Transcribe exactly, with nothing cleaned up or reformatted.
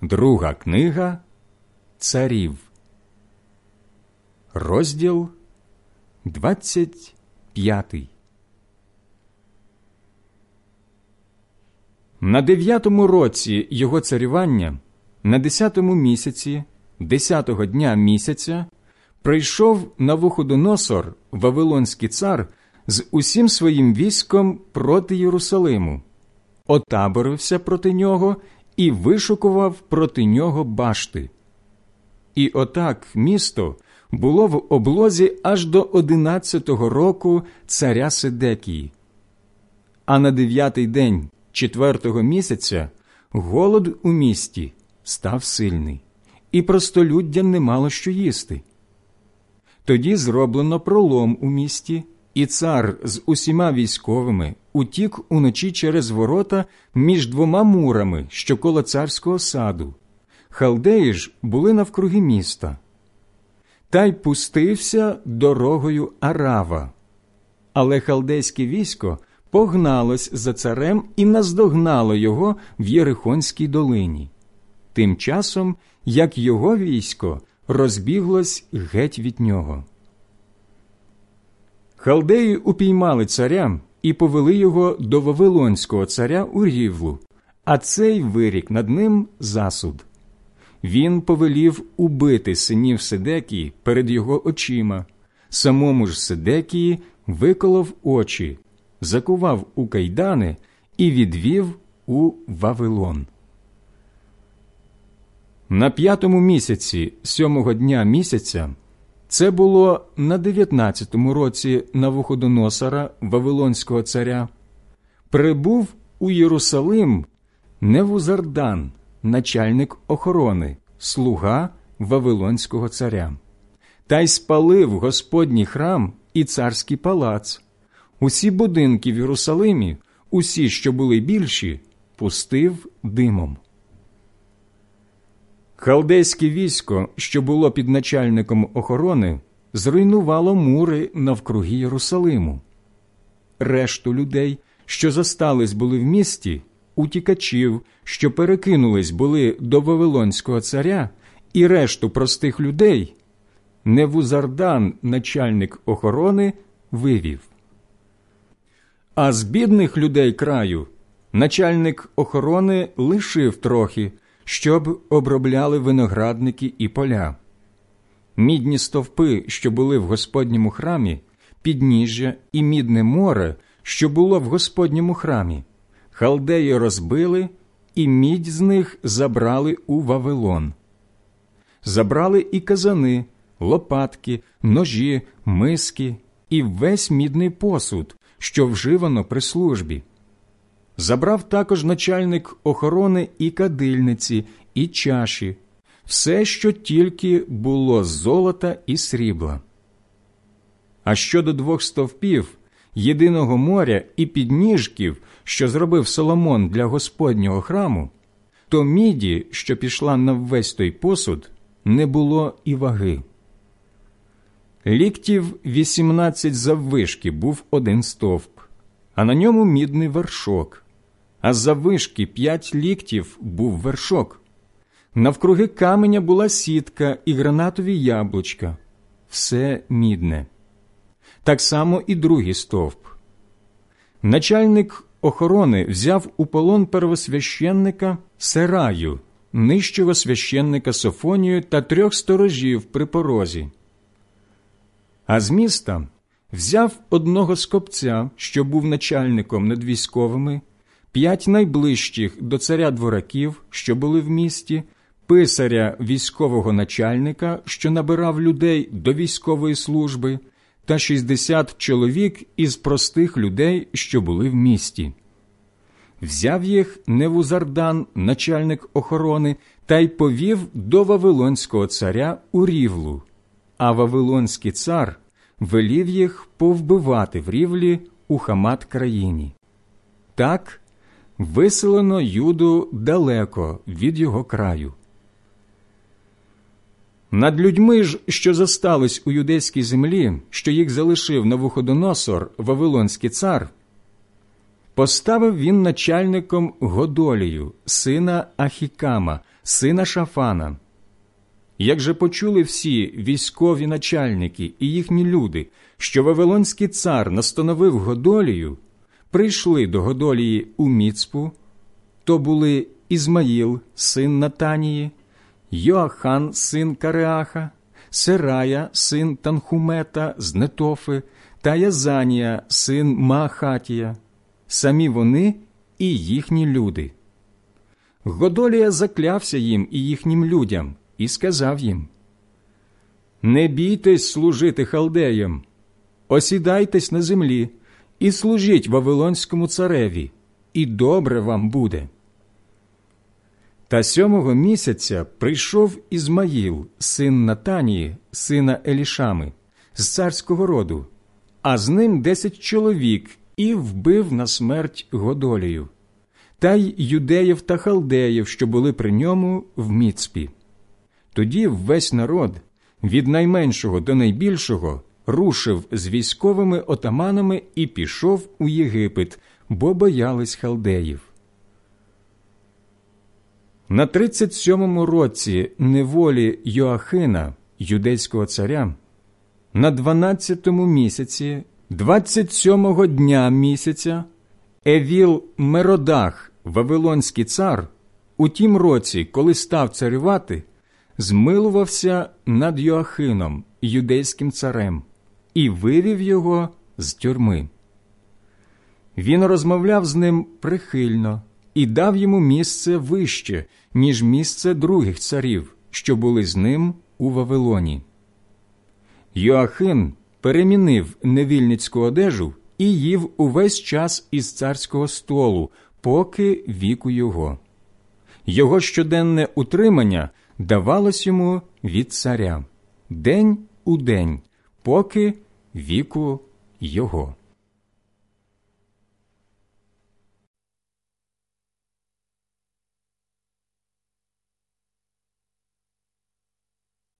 Друга книга Царів, розділ двадцять п'ятий. На дев'ятому році його царювання, на десятому місяці, десятого дня місяця, прийшов Навуходоносор, вавилонський цар, з усім своїм військом проти Єрусалиму, отаборився проти нього і вишукував проти нього башти. І отак місто було в облозі аж до одинадцятого року царя Седекії. А на дев'ятий день четвертого місяця голод у місті став сильний, і простолюддя не мало що їсти. Тоді зроблено пролом у місті, і цар з усіма військовими утік уночі через ворота між двома мурами, що коло царського саду. Халдеї ж були навкруги міста. Та й пустився дорогою Арава. Але халдейське військо погналось за царем і наздогнало його в Єрихонській долині. Тим часом, як його військо розбіглось геть від нього. Халдеї упіймали царя і повели його до вавилонського царя у Рівлу, а цей вирік над ним засуд. Він повелів убити синів Седекії перед його очима, самому ж Седекії виколов очі, закував у кайдани і відвів у Вавилон. На п'ятому місяці сьомого дня місяця, це було на дев'ятнадцятому році Навуходоносора, вавилонського царя, прибув у Єрусалим Невузардан, начальник охорони, слуга вавилонського царя, та й спалив Господній храм і царський палац. Усі будинки в Єрусалимі, усі, що були більші, пустив димом. Халдейське військо, що було під начальником охорони, зруйнувало мури навкруги Єрусалиму. Решту людей, що зостались були в місті, утікачів, що перекинулись були до вавилонського царя, і решту простих людей, Невузардан, начальник охорони, вивів. А з бідних людей краю начальник охорони лишив трохи, щоб обробляли виноградники і поля. Мідні стовпи, що були в Господньому храмі, підніжжя і мідне море, що було в Господньому храмі, халдеї розбили, і мідь з них забрали у Вавилон. Забрали і казани, лопатки, ножі, миски і весь мідний посуд, що вживано при службі. Забрав також начальник охорони і кадильниці, і чаші, все, що тільки було з золота і срібла. А щодо двох стовпів, єдиного моря і підніжків, що зробив Соломон для Господнього храму, то міді, що пішла на весь той посуд, не було і ваги. Ліктів вісімнадцять заввишки був один стовп, а на ньому мідний вершок, а заввишки п'ять ліктів був вершок. Навкруги каменя була сітка і гранатові яблучка, все мідне. Так само і другий стовп. Начальник охорони взяв у полон первосвященника Сераю, нижчого священника Софонію та трьох сторожів при порозі. А з міста взяв одного скопця, що був начальником над військовими, п'ять найближчих до царя двораків, що були в місті, писаря військового начальника, що набирав людей до військової служби, та шістдесят чоловік із простих людей, що були в місті. Взяв їх Невузардан, начальник охорони, та й повів до вавилонського царя у Рівлу, а вавилонський цар велів їх повбивати в Рівлі у Хамат-країні. Так виселено Юду далеко від його краю. Над людьми ж, що зостались у юдейській землі, що їх залишив Навуходоносор, вавилонський цар, поставив він начальником Годолію, сина Ахікама, сина Шафана. Як же почули всі військові начальники і їхні люди, що Вавилонський цар настановив Годолію, прийшли до Годолії у Міцпу, то були Ізмаїл, син Натанії, Йоахан, син Кареаха, Серая, син Танхумета з Нетофи, та Язанія, син Маахатія, самі вони і їхні люди. Годолія заклявся їм і їхнім людям і сказав їм: «Не бійтесь служити халдеям, осідайтесь на землі і служіть Вавилонському цареві, і добре вам буде». Та сьомого місяця прийшов Ізмаїл, син Натанії, сина Елішами, з царського роду, а з ним десять чоловік, і вбив на смерть Годолію, та й юдеїв та халдеїв, що були при ньому в Міцпі. Тоді весь народ, від найменшого до найбільшого, рушив з військовими отаманами і пішов у Єгипет, бо боялись халдеїв. На тридцять сьомому році неволі Йоахина, юдейського царя, на дванадцятому місяці, двадцять сьомого дня місяця, Евіл-Меродах, Вавилонський цар, у тім році, коли став царювати, змилувався над Йоахином, юдейським царем, і вивів його з тюрми. Він розмовляв з ним прихильно і дав йому місце вище, ніж місце других царів, що були з ним у Вавилоні. Йоахин перемінив невільницьку одежу і їв увесь час із царського столу, поки віку його. Його щоденне утримання давалось йому від царя, день у день, поки віку його.